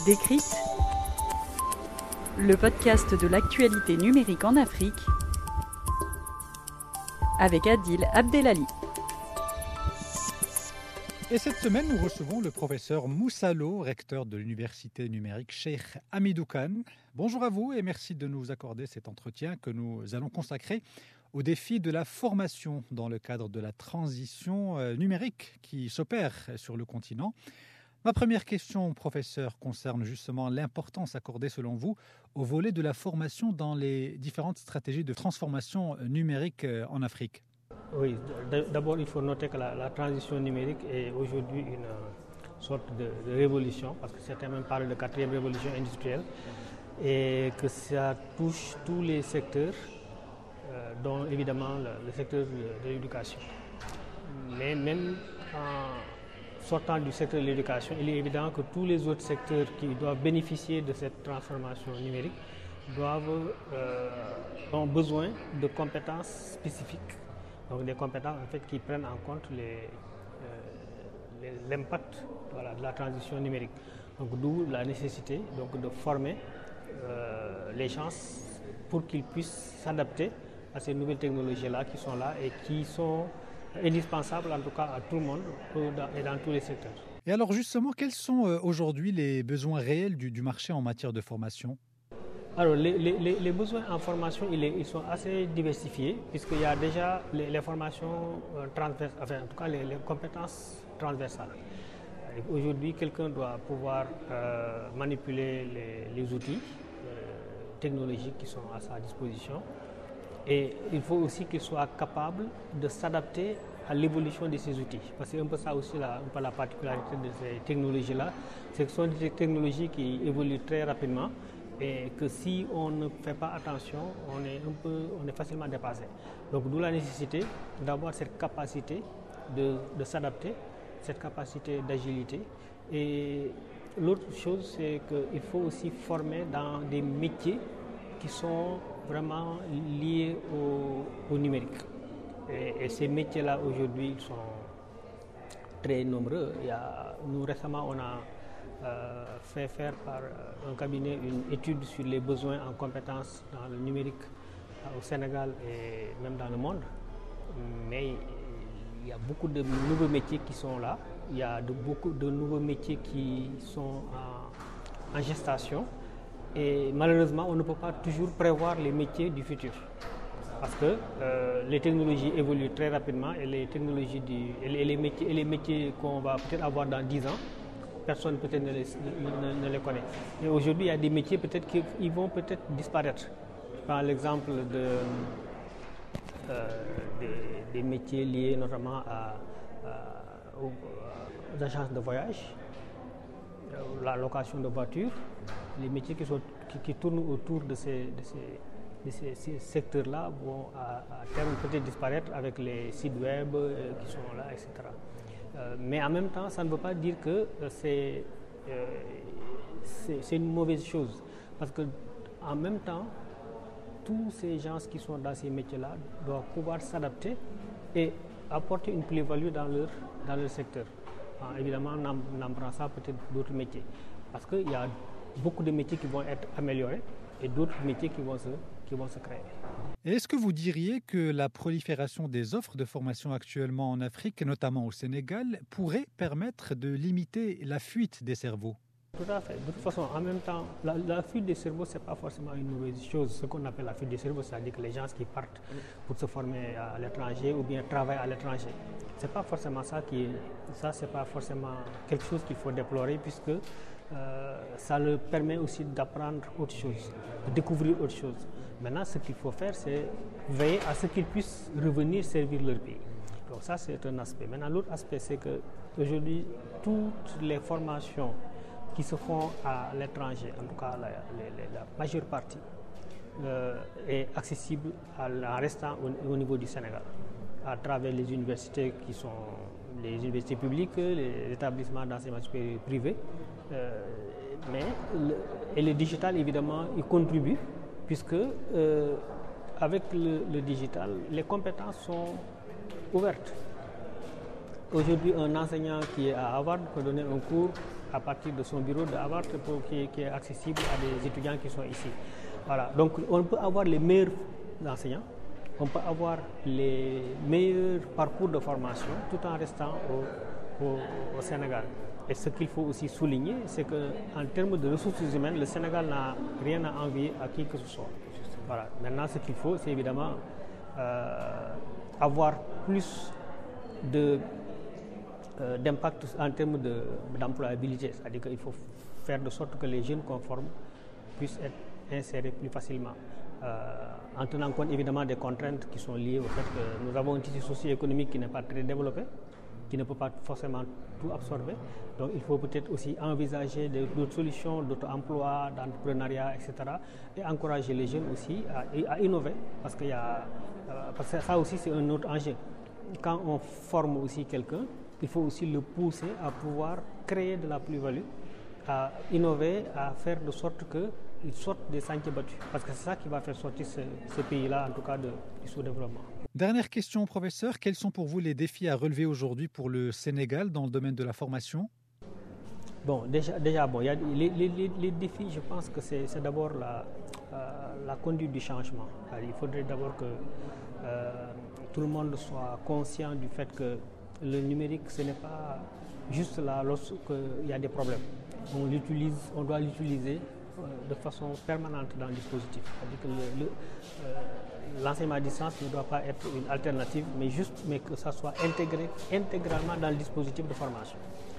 Décrypte, le podcast de l'actualité numérique en Afrique avec Adil Abdelali. Et cette semaine, nous recevons le professeur Moussa Lo, recteur de l'université numérique Cheikh Hamidou Kane. Bonjour à vous et merci de nous accorder cet entretien que nous allons consacrer au défi de la formation dans le cadre de la transition numérique qui s'opère sur le continent. Ma première question, professeur, concerne justement l'importance accordée, selon vous, au volet de la formation dans les différentes stratégies de transformation numérique en Afrique. Oui, d'abord il faut noter que la transition numérique est aujourd'hui une sorte de révolution, parce que certains même parlent de quatrième révolution industrielle, et que ça touche tous les secteurs, dont évidemment le secteur de l'éducation. Mais même en sortant du secteur de l'éducation, il est évident que tous les autres secteurs qui doivent bénéficier de cette transformation numérique ont besoin de compétences spécifiques. Donc des compétences en fait, qui prennent en compte l'impact de la transition numérique. Donc d'où la nécessité de former les gens pour qu'ils puissent s'adapter à ces nouvelles technologies-là qui sont là et qui sont indispensables en tout cas à tout le monde et dans tous les secteurs. Et alors justement, quels sont aujourd'hui les besoins réels du marché en matière de formation ? Alors, les besoins en formation, ils sont assez diversifiés, puisqu'il y a déjà les formations transversales, enfin, en tout cas les compétences transversales. Aujourd'hui, quelqu'un doit pouvoir manipuler les outils technologiques qui sont à sa disposition. Et il faut aussi qu'il soit capable de s'adapter à l'évolution de ces outils. Parce que c'est un peu ça aussi la particularité de ces technologies-là, c'est que ce sont des technologies qui évoluent très rapidement. Et que si on ne fait pas attention, on est facilement dépassé. Donc d'où la nécessité d'avoir cette capacité de s'adapter, cette capacité d'agilité. Et l'autre chose, c'est qu'il faut aussi former dans des métiers qui sont vraiment liés au numérique. Et ces métiers-là, aujourd'hui, ils sont très nombreux. Nous, récemment, on a fait faire par un cabinet une étude sur les besoins en compétences dans le numérique au Sénégal et même dans le monde. Mais il y a beaucoup de nouveaux métiers qui sont là. Il y a beaucoup de nouveaux métiers qui sont en gestation. Et malheureusement, on ne peut pas toujours prévoir les métiers du futur. Parce que les technologies évoluent très rapidement et les métiers qu'on va peut-être avoir dans 10 ans, personne peut-être ne les connaît. Et aujourd'hui, il y a des métiers peut-être qui vont peut-être disparaître. Je prends l'exemple des métiers liés notamment aux agences de voyage, la location de voitures, les métiers qui tournent autour de ces secteurs-là vont à terme peut-être disparaître avec les sites web qui sont là, etc. Mais en même temps, ça ne veut pas dire que c'est une mauvaise chose. Parce qu'en même temps, tous ces gens qui sont dans ces métiers-là doivent pouvoir s'adapter et apporter une plus-value dans leur secteur. Évidemment, en embrassant peut-être d'autres métiers. Parce qu'il y a beaucoup de métiers qui vont être améliorés et d'autres métiers qui vont se créer. Et est-ce que vous diriez que la prolifération des offres de formation actuellement en Afrique, notamment au Sénégal, pourrait permettre de limiter la fuite des cerveaux ? Tout à fait. De toute façon, en même temps, la fuite des cerveaux, ce n'est pas forcément une mauvaise chose. Ce qu'on appelle la fuite des cerveaux, c'est-à-dire que les gens qui partent pour se former à l'étranger ou bien travaillent à l'étranger. Ce n'est pas forcément c'est pas forcément quelque chose qu'il faut déplorer, puisque ça leur permet aussi d'apprendre autre chose, de découvrir autre chose. Maintenant, ce qu'il faut faire, c'est veiller à ce qu'ils puissent revenir servir leur pays. Donc ça, c'est un aspect. Maintenant, l'autre aspect, c'est qu'aujourd'hui, toutes les formations qui se font à l'étranger, en tout cas la majeure partie, est accessible en restant au niveau du Sénégal, à travers les universités qui sont les universités publiques, les établissements d'enseignement supérieur privés. Et le digital, évidemment, il contribue, puisque avec le digital, les compétences sont ouvertes. Aujourd'hui, un enseignant qui est à Harvard peut donner un cours à partir de son bureau de Harvard qui est accessible à des étudiants qui sont ici. Voilà. Donc on peut avoir les meilleurs enseignants, on peut avoir les meilleurs parcours de formation tout en restant au Sénégal. Et ce qu'il faut aussi souligner, c'est qu'en termes de ressources humaines, le Sénégal n'a rien à envier à qui que ce soit. Voilà. Maintenant, ce qu'il faut, c'est évidemment avoir plus d'impact en termes d'employabilité. C'est-à-dire qu'il faut faire de sorte que les jeunes conformes puissent être insérés plus facilement. En tenant compte évidemment des contraintes qui sont liées au fait que nous avons un tissu socio-économique qui n'est pas très développé, qui ne peut pas forcément tout absorber. Donc il faut peut-être aussi envisager d'autres solutions, d'auto-emploi, d'entrepreneuriat, etc. Et encourager les jeunes aussi à innover, parce que ça aussi c'est un autre enjeu. Quand on forme aussi quelqu'un, il faut aussi le pousser à pouvoir créer de la plus-value, à innover, à faire de sorte qu'il sorte des sentiers battus. Parce que c'est ça qui va faire sortir ce pays-là, en tout cas, du sous-développement. Dernière question, professeur. Quels sont pour vous les défis à relever aujourd'hui pour le Sénégal dans le domaine de la formation? Bon, déjà bon, il y a les défis, je pense que c'est d'abord la conduite du changement. Il faudrait d'abord que tout le monde soit conscient du fait que le numérique, ce n'est pas juste là lorsqu'il y a des problèmes. On doit l'utiliser de façon permanente dans le dispositif. C'est-à-dire que l'enseignement à distance ne doit pas être une alternative, mais que ça soit intégré intégralement dans le dispositif de formation.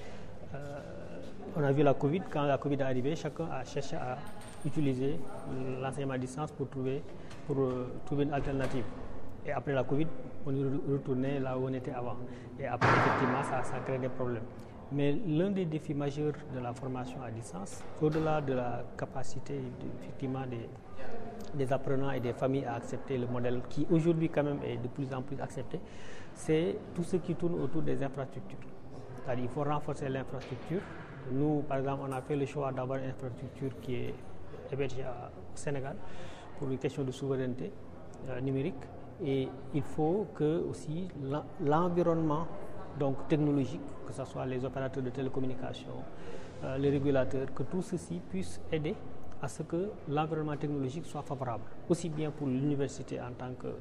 On a vu la Covid, quand la Covid est arrivée, chacun a cherché à utiliser l'enseignement à distance pour trouver une alternative. Et après la Covid, on est retourné là où on était avant. Et après, effectivement, ça crée des problèmes. Mais l'un des défis majeurs de la formation à distance, au-delà de la capacité effectivement des apprenants et des familles à accepter le modèle qui aujourd'hui quand même est de plus en plus accepté, c'est tout ce qui tourne autour des infrastructures. C'est-à-dire qu'il faut renforcer l'infrastructure. Nous, par exemple, on a fait le choix d'avoir une infrastructure qui est hébergée au Sénégal pour une question de souveraineté numérique. Et il faut que aussi l'environnement donc technologique, que ce soit les opérateurs de télécommunications, les régulateurs, que tout ceci puisse aider à ce que l'environnement technologique soit favorable, aussi bien pour l'université en tant que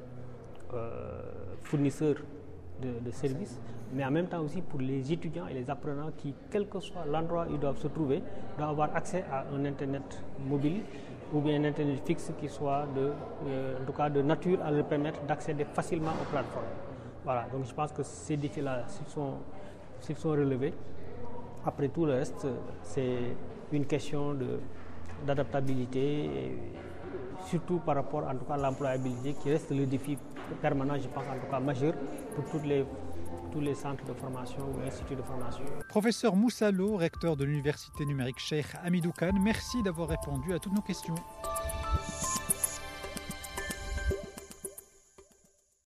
fournisseur de services, mais en même temps aussi pour les étudiants et les apprenants qui, quel que soit l'endroit où ils doivent se trouver, doivent avoir accès à un Internet mobile ou bien un Internet fixe qui soit en tout cas de nature à leur permettre d'accéder facilement aux plateformes. Voilà, donc je pense que ces défis-là, s'ils sont relevés, après tout le reste, c'est une question d'adaptabilité, surtout par rapport en tout cas à l'employabilité qui reste le défi permanent, je pense en tout cas majeur pour tous les centres de formation ou instituts de formation. Professeur Moussa Lo, recteur de l'Université numérique Cheikh Hamidou Kane, merci d'avoir répondu à toutes nos questions.